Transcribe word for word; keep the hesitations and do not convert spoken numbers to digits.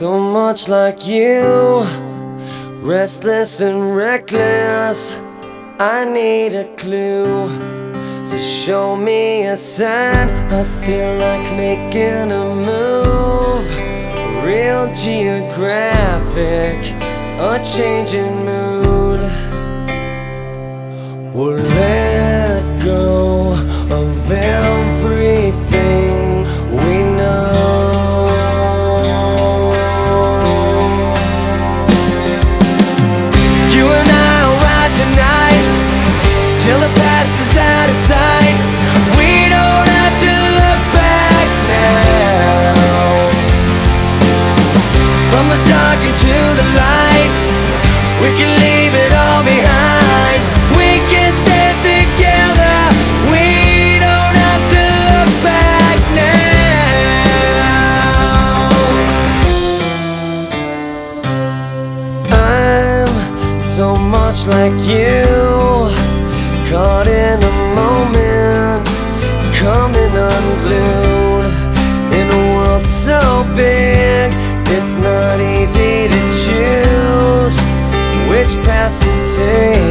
So much like you, restless and reckless. I need a clue to show me a sign. I feel like making a move, real geographic, a changing mood. We'll let go of everything we know. You and I will ride tonight till the past is out of sight. We don't have to look back now. From the dark into the light, we can leave it all behind. We can stand together. We don't have to look back now. I'm so much like you, caught in a moment, coming unglued. In a world so big, it's not easy to choose which path to take.